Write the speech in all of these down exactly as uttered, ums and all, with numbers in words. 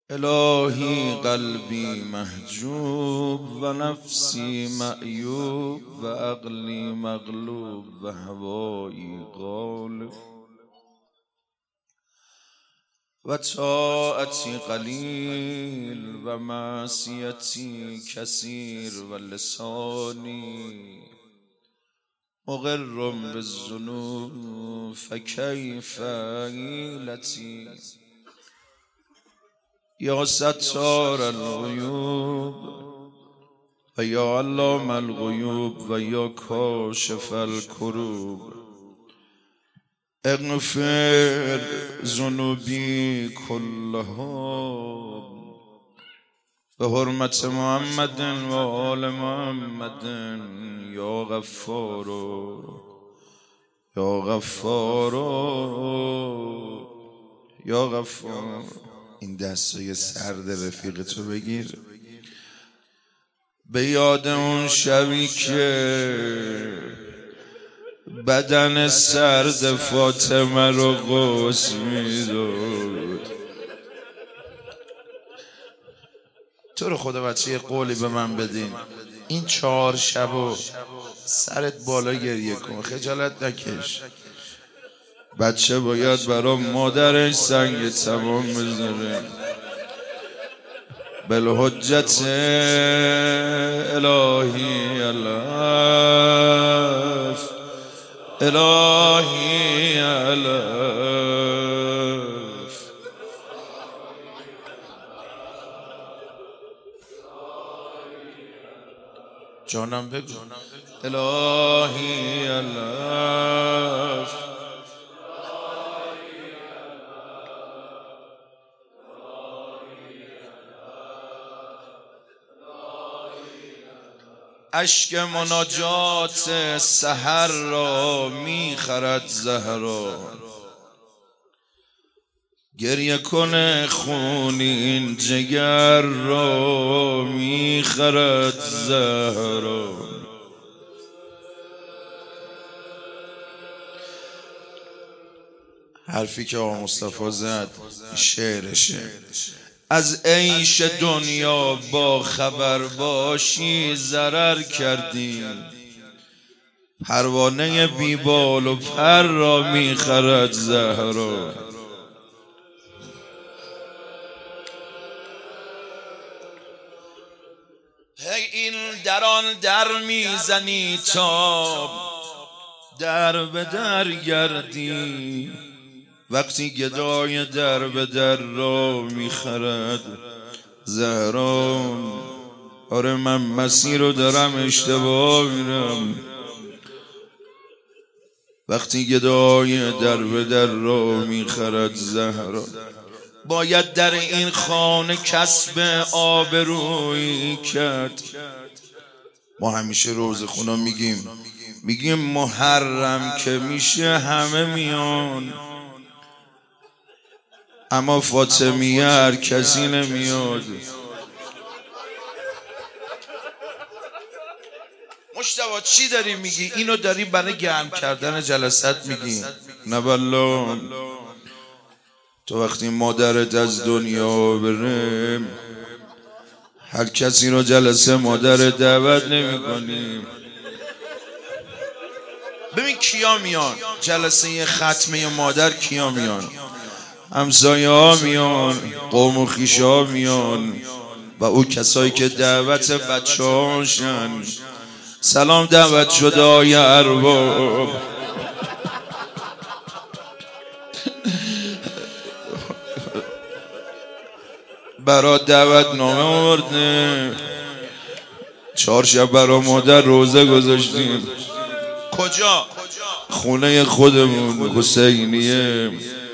الهی قلبی محجوب و نفسی معیوب و عقلی مغلوب و هوایی غالب و طاعتی قلیل و معصیتی کثیر و لسانی مقر بالذنوب فکیف حیلتی یا ستار العیوب و یا علام الغیوب و یا کاشف الکروب اغفر ذنوبی کلها به حرمت محمد و آل محمد یا غفار یا غفار یا غفار. این دستای سرد رفیق تو بگیر، به یاد اون شبی که بدن سرد فاطمه رو قوس میداد. تو رو خدا بچه یه قولی به من بدین، این چهار شبو سرت بالا گریه کن، خجالت نکش. بچه باید برا مادرش سنگ تمام بذاره. بالحجت الهی الف الهی الف جانم بگو الهی الف اشک مناجات سحر را میخرد زهرا، گریه کنه خونین جگر را میخرد زهرا. حرفی که آقا مصطفی زد شعرشه. از عیش دنیا با خبر باشی ضرر کردی، پروانه بیبال و پر را میخرد زهرا. هی این دران در میزنی تا در به در گردی، وقتی گدای در به در را میخرد زهرا. آره من مسیر رو دارم اشتباه میرم، وقتی گدای در به در را میخرد زهرا. باید در این خانه کسب آبرویی کرد. ما همیشه روز خونه میگیم میگیم محرم که میشه همه میان، اما فاطمیه هر کسی نمیاد. مجتبی چی داری میگی؟ اینو داری برای گرم کردن جلسات میگی؟ نه والله. تو وقتی مادرت از دنیا بره هر کسی رو جلسه مادر دعوت نمی کنی. ببین کیا میان جلسه ختمه مادر؟ کیا میان؟ همسایه ها میان، قوم و خویش ها میان و او کسایی که دعوت بچه هاشن. سلام دعوت شده های ارباب. برا دعوت نامه آورده، چهار شب برا مادر روزه گذاشتیم. کجا؟ خونه خودمون حسینیه.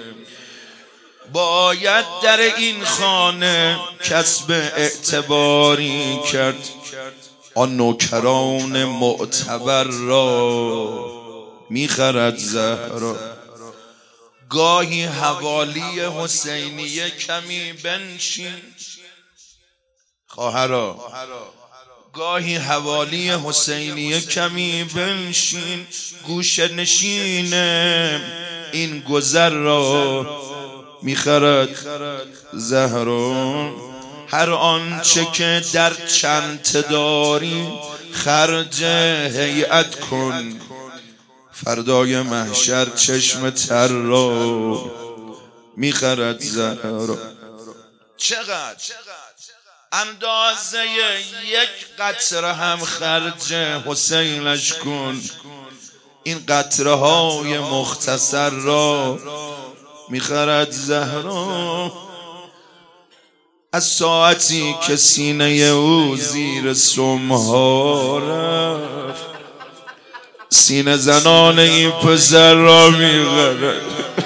باید در این خانه کسب اعتباری کرد، آن نوکران معتبر را میخرد زهرا. گاهی حوالی حسینیه کمی بنشین خواهرا، گاهی حوالی حسینیه کمی بنشین، گوشه نشین این گذر را میخرد زهرا. هر آنچه که در چنت داری خرج هیئت کن، فردای محشر چشم تر را میخرد زهرا. چقدر اندازه یک قطره هم خرج حسینش کن، این قطره های مختصر را میخرد زهرا. از ساعتی که سینه او زیر سمها رفت، سینه زنان این پسر را میخرد.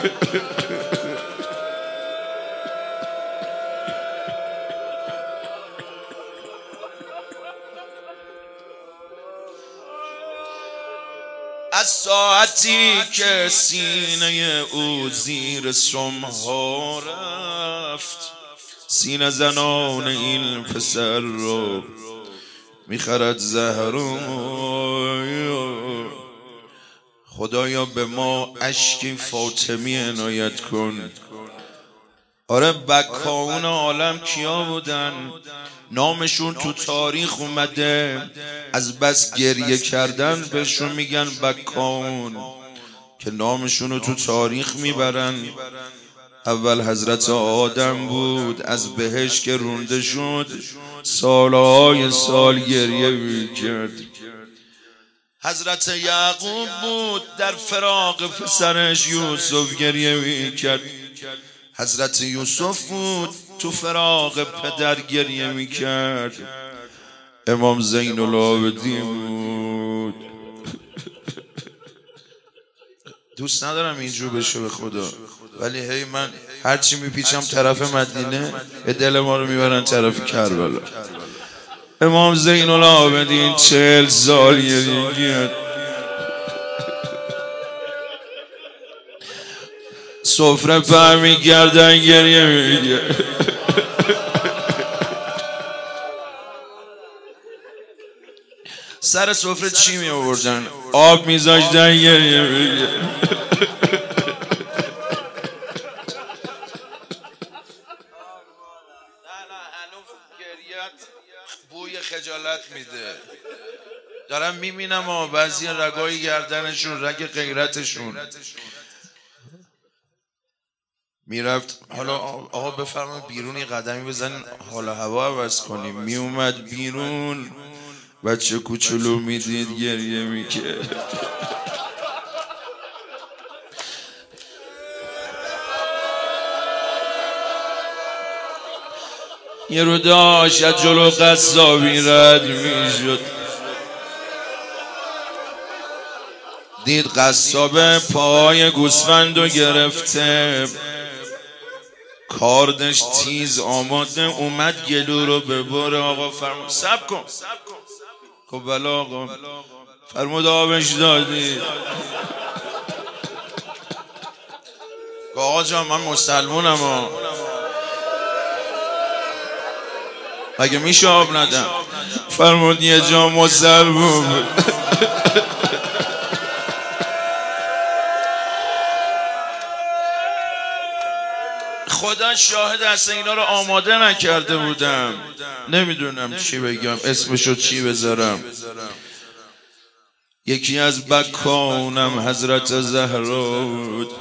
از ساعتی که سینه او زیر سمها رفت، سینه زنان این پسر رو میخرد زهرا. خدایا به ما اشکی فاطمی عنایت کن. آره بکاون عالم کیا بودن؟ نامشون تو تاریخ اومده، از بس گریه کردن بهشون میگن بکاون، که نامشون رو تو تاریخ میبرن. اول حضرت آدم بود، از بهشت که رونده شد سالهای سال گریه میکرد. حضرت یعقوب بود، در فراق پسرش یوسف گریه میکرد. حضرت یوسف بود، تو فراق پدر گریه میکرد. امام زین العابدین بود. دوست ندارم اینجور بشه به خدا، ولی هی من هرچی میپیچم طرف مدینه به دل ما رو میبرن طرف کربلا. امام زین العابدین چهل سال گریه کرد. سفره پر میگردن گریه میگرد. سر سفره چی می آوردن؟ آب میذاشتن گریه میگرد. بوی خجالت میده. دارم میبینم آه بعضی رگای گردنشون، رگ غیرتشون میرفت. حالا آقا بفرمایید بیرون یه قدمی بزنین حالا هوا عوض کنیم. میومد بیرون بچه کوچولو میدید گریه میکرد. یه رو داشت از جلو قصابی رد میشد، دید قصاب پای گوسفندو گرفته، کاردش تیز آماده، اومد گلو رو ببره. آقا فرمود سب کن. خب بلا آقا فرمود آبش دادی. آقا جان من مسلمونم ها، اگه میشه آب ندم. فرمود یه جا مسلمون. خدا شاهد است اینا رو آماده نکرده بودم. نمیدونم چی بگم، اسمشو چی بذارم. یکی از بکانم حضرت زهرا بود،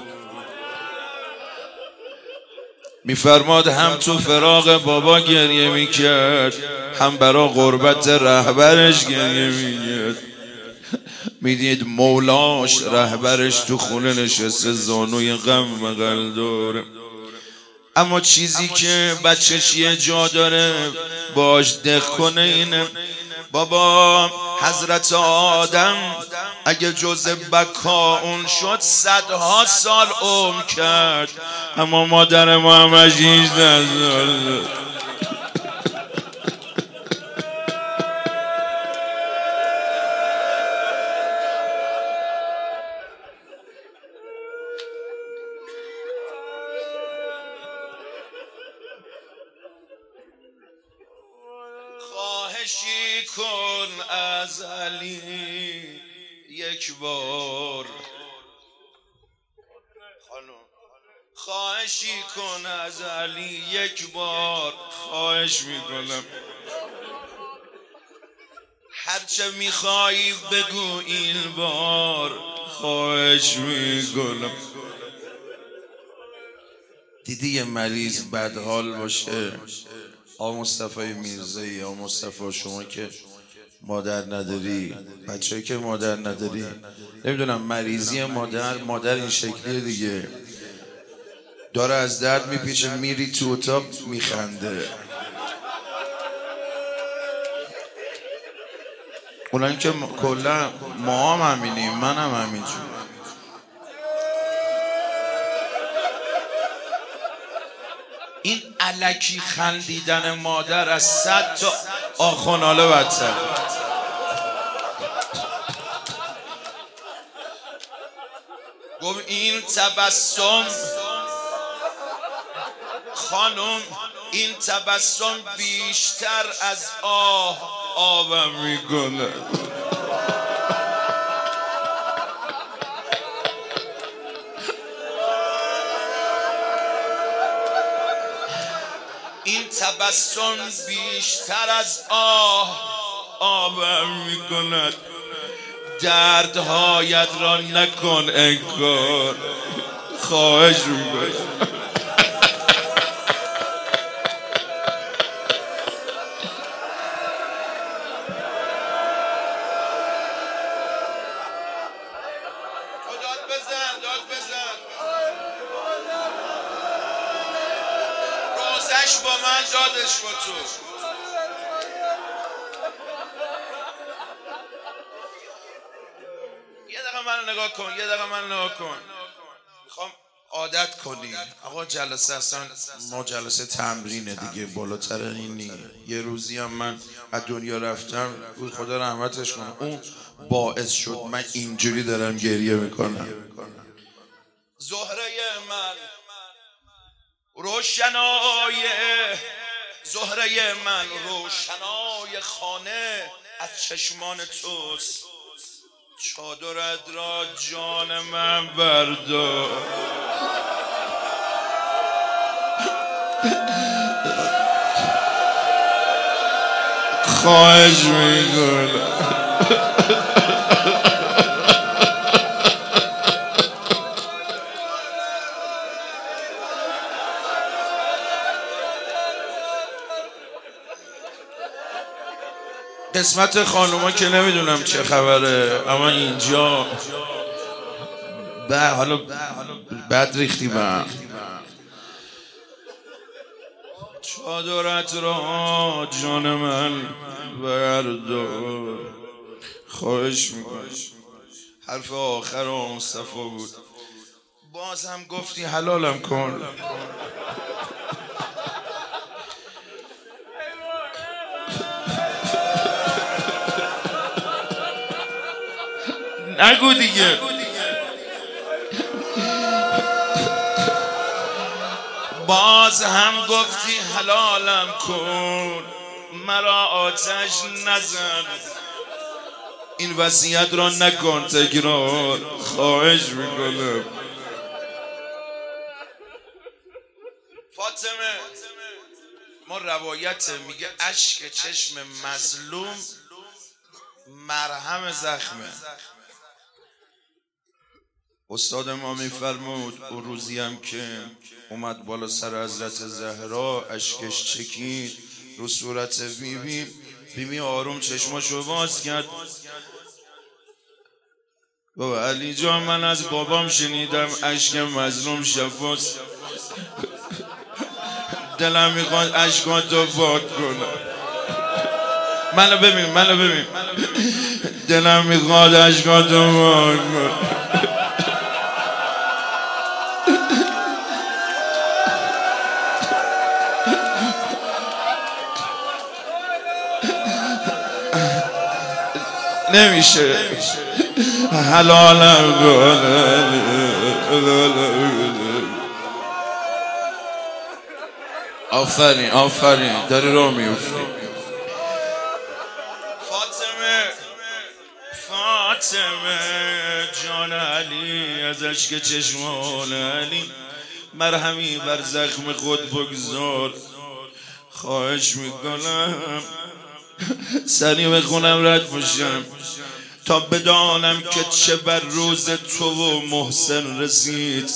میفرماد هم تو فراق بابا گریه میکرد، هم برا غربت رهبرش گریه میکرد. میدید مولاش رهبرش تو خونه نشسته، زانوی غم بغل داره. اما چیزی که بچهش یه جا داره باش دق کنه اینه، بابا حضرت آدم اگه جز بکا اون شد صدها سال عمر کرد، اما مادر ما هم هجده سال. خواهشی کن از علی یک بار، خواهش خواهشی کن از علی یک بار، خواهش میکنم هرچه میخوایی بگو این بار، خواهش میکنم. دیدی یه مریض بدحال باشه، آقا مصطفی میرزایی، آقا مصطفی شما که مادر نداری، بچه‌ای که مادر نداری، نمیدونم مریضی مادر مادر این شکلیه دیگه، داره از درد میپیچه، میری تو اتاق میخنده. اونایی که کلا ما هم همینیم، من هم همینجور. این الکی خندیدن مادر از صد تا آخوناله بدتر. گفت این تبسم خانم، این تبسم بیشتر از آه آبم میکنه. این تبسم بیشتر از آه آبم میکند. دردهایت را نکن انکار، خواهش میکنم. داد بزن داد بزن روزش با من، دادش با تو. یه دقیقه منو نگاه کن، یه دقیقه منو نگاه کن. میخوام عادت کنی. آقا جلسه اصلا ما جلسه تمرینه دیگه، بالاتر این نیه. یه روزی هم من از دنیا رفتم، خدا رحمتش کنه، اون باعث شد من اینجوری دارم گریه میکنم. زهره من روشنای، زهره من روشنای خانه از چشمان توست. چادرت را جان من بردار. خواهش میکنم. قسمت خانوما که نمیدونم چه خبره، اما اینجا به حالا بد ریختی من. چادرت را جان من بردار. خواهش میکنم. حرف آخر آقا مصطفی بود. باز هم گفتی حلالم کن. نگو دیگه. باز هم گفتی حلالم کن، مرا آتش نزن. این وصیت را نکن تکرار، خواهش میکنم. فاطمه ما روایت میگه اشک چشم مظلوم مرهم زخمه. استاد ما میفرمود اون روزی هم که اومد بالا سر حضرت زهرا، اشکش چکید رو صورت بیبی. بیبی آروم چشماشو باز کرد. بابا علی جان، من از بابام شنیدم اشک مظلوم شفاست. دلم میخواد اشکاتو پاک کنم. منو ببین منو ببین دلم میخواد اشکاتو پاک کنم. نمیشه حلالم کنه. آفرین آفرین، داری رو میوفتی. فاطمه فاطمه جان علی، از اشک چشمان علی مرهمی بر زخم خود بگذار. خواهش میکنم سریع بخونم رد باشم تا بدانم که چه بر روز تو و محسن رسید.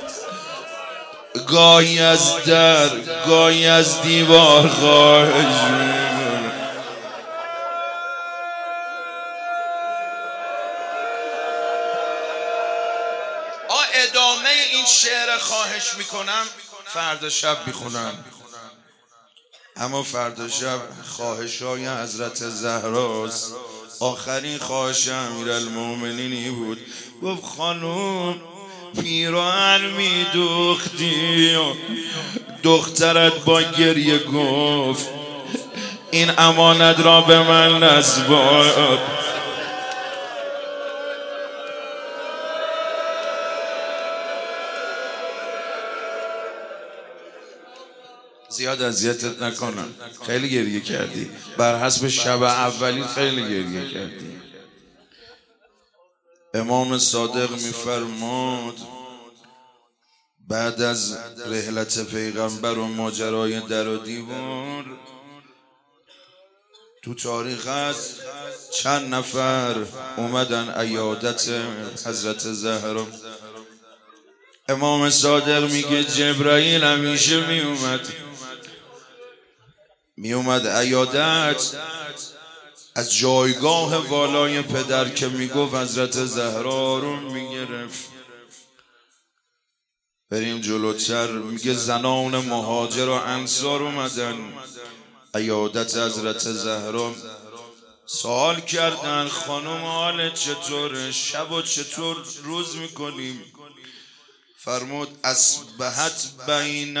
گاهی از در گاهی از دیوار خواهش میکنم. آ ادامه این شعر خواهش میکنم فردا شب میخونم، اما فردا شب خواهش های حضرت زهراست. آخرین خواهش امیرالمومنینی بود. گفت خانوم پیراهن میدوختی، دخترت با گریه گفت این امانت را به من نسپار. زیاد اذیتت نکنم، خیلی گریه کردی، بر حسب شب اولی خیلی گریه کردی. امام صادق میفرماد بعد از رحلت پیغمبر و ماجرای در و دیوار تو تاریخ هست چند نفر اومدن عیادت حضرت زهرا. امام صادق میگه جبرائیل همیشه میومد میومد عیادت از جایگاه والای پدر که میگفت حضرت زهرا رو میگرفت. بریم جلوتر، میگه زنان مهاجر و انصار اومدن عیادت حضرت زهرا. سوال کردن خانم حالت چطوره؟ شب و چطور روز میکنیم؟ فرمود اصبحت بین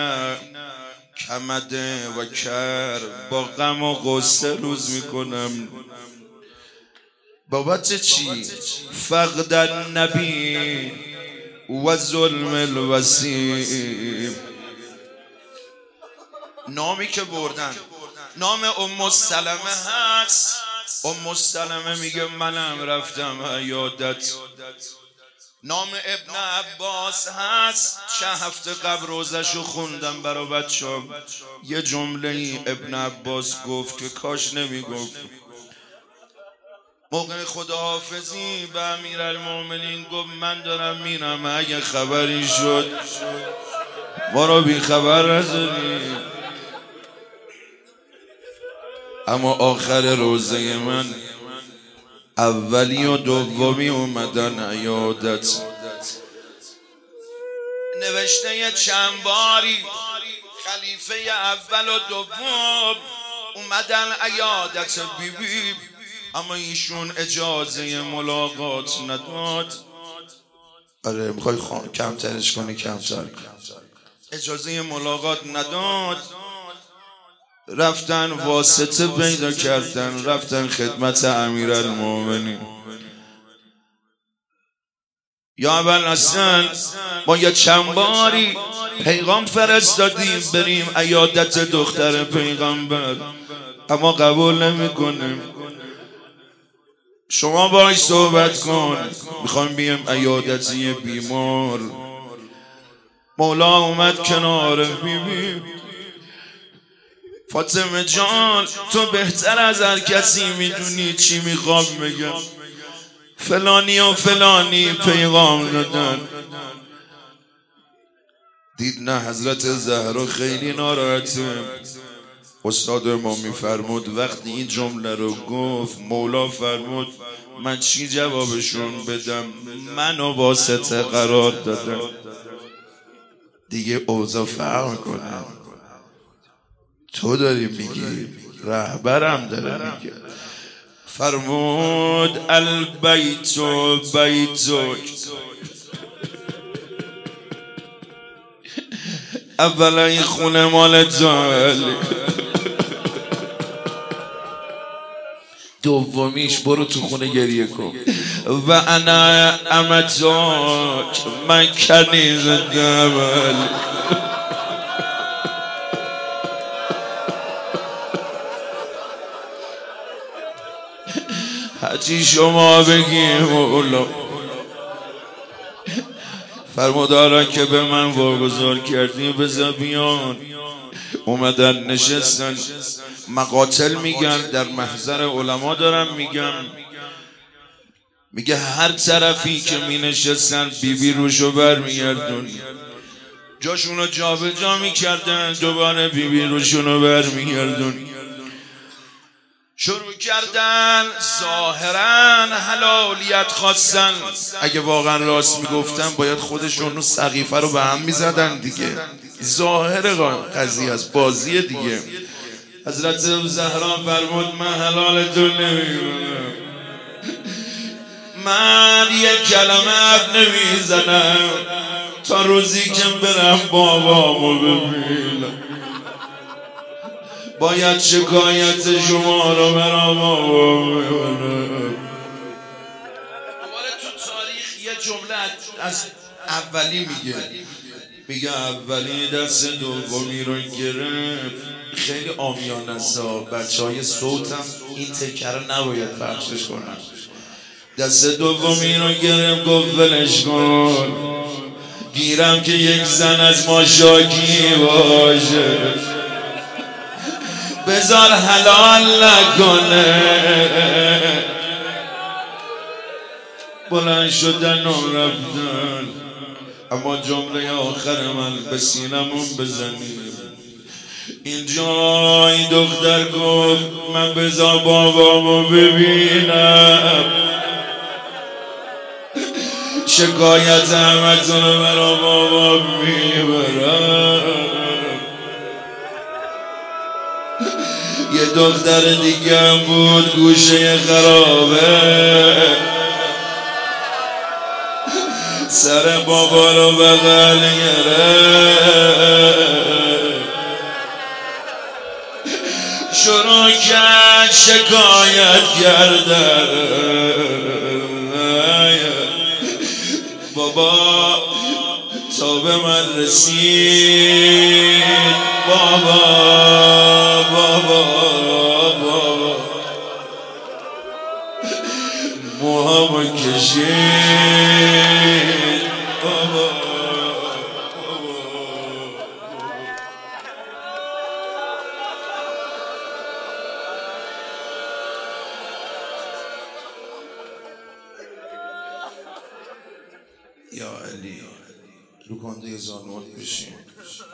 کمده و کر، با غم و غصه روز میکنم. بابت چی؟ فقد النبی و ظلم الوصی. نامی که بردن نام ام سلمه هست. ام سلمه میگه منم رفتم عیادت. نام ابن عباس هست. چه هفته قبل روزشو خوندم برا بچه‌ام. یه جمله ای ابن عباس گفت که کاش نمیگفت. موقع خداحافظی به امیرالمومنین گفت من دارم میرم، اگه خبری شد ما رو بی خبر نذاری. اما آخر روزه من اولی و دومی اومدن عیادت. نوشته چند باری خلیفه اول و دوم اومدن عیادت بی بی، اما ایشون اجازه ملاقات نداد. آره میخوای کمترش کنی کمتر کن. اجازه ملاقات نداد. رفتن واسطه پیدا کردن، رفتن خدمت امیرالمومنین. یا ابوالحسن ما یه چند باری پیغام فرستادیم بریم عیادت دختر پیغمبر، اما قبول نمیکنیم. شما باهاش صحبت کن، میخوایم بیم عیادتی بیمار. مولا اومد کنار بیبی. فاطمه جان تو بهتر از هر کسی میدونی چی میخوام بگم. فلانی و فلانی پیغام دادن. دید نه حضرت زهرا خیلی ناراحته. استاد ما میفرمود وقتی این جمله رو گفت مولا فرمود من چی جوابشون بدم؟ منو واسطه قرار دادم. دیگه اوضاع فرق کنم. تو داری میگی، رهبرم داره میگه. فرمود البیت بیتک. اولا این خونه مال جالی، دومیش برو تو خونه گریه کن. و انا امتاک من کنیز دمل. هرچی شما بگیم مولا. فرمودارا که به من واگذار کردی بذار بیان. اومدن نشستن مقاتل میگن، در محضر علما دارم میگم، میگه هر طرفی که می نشستن بی بی روشو بر میگردون، جاشونو جا به جا میکردن، دوباره بی بی روشونو بر میگردون. شروع کردن ظاهرا حلالیت خواستن. اگه واقعا راست میگفتن باید خودشون رو سقیفه رو به هم میزدن دیگه. ظاهر قضیه است، بازی دیگه. حضرت زهرا فرمود من حلالتون نمیکنم، من یک کلمه حرف نمیزنم تا روزی که برم بابامو ببینم. باید شکایت شما رو برام بابام ببینم. دوباره تو تاریخ یه جمله از اولی میگه، میگه اولی دست دومی رو گرفت. خیلی عامیانه است، بچه های صوتم این تکه رو نباید پخشش کنن. دست دومی رو گرفت گفت ولش کن، گیرم که یک زن از ما شاکی باشه، بذار حلال نکنه. بلند شدن و رفتن، اما جمله آخر من به سینمون بزنیم. اینجا این دختر گفت من بذار بابامو ببینم، شکایت همتون رو برا بابا میبرم. یه دختر دیگه هم بود گوشه خرابه، سر بابا رو بغل گرفت، شروع کرد شکایت کردن. بابا تا به من رسید، بابا بابا بابا موهامو کشید، بابا یا علی رو کنده زانوات بشین.